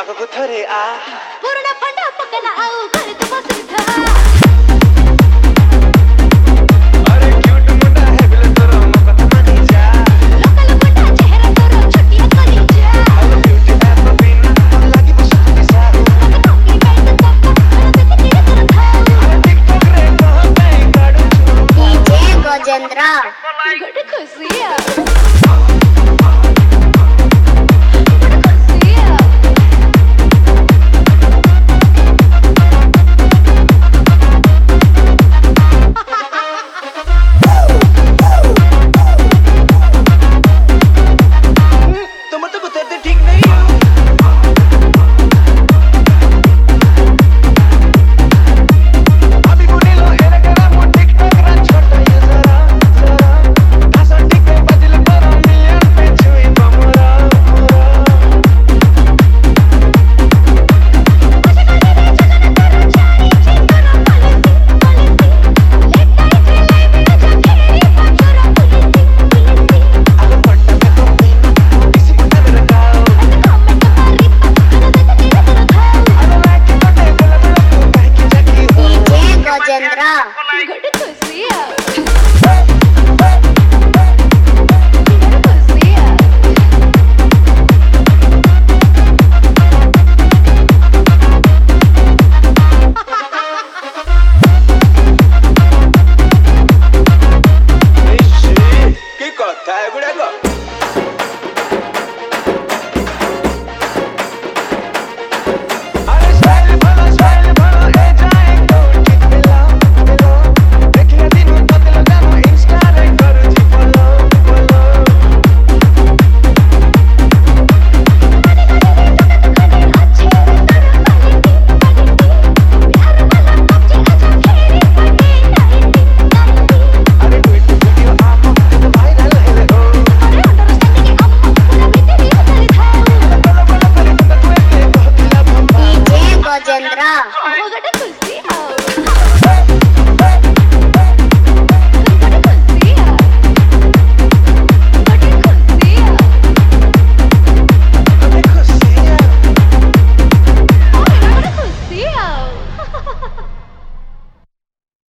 पाखକୁ ଥରେ ଆ ପୁରୁଣା ଫଣ୍ଡା ପକେନା ଆଉ ଘରେ ତୁ ବସିଥା अरे क्यूट मुंडा है बिले तोर म कथा मानी जा लोकल मुंडा चेहरा तोर छोटिया करी जा अब ब्यूटी ऐप बिना लागी बसती सारू कॉपी बेल्ट तप्पा अरे तेरे तेरे था टिकटॉक रे कहां पे काढू डीजे गजेंद्र गुड खुशिया गुड खुशिया की कथा है गुडा को अरे स्टाइल भला ए जाए तो ठीक मिला देखिए दिन बदल जानो इंस्टा रे करू जी फॉलो अरे ट्वीट वीडियो आप वायरल है रे ओ डीजे गजेंद्र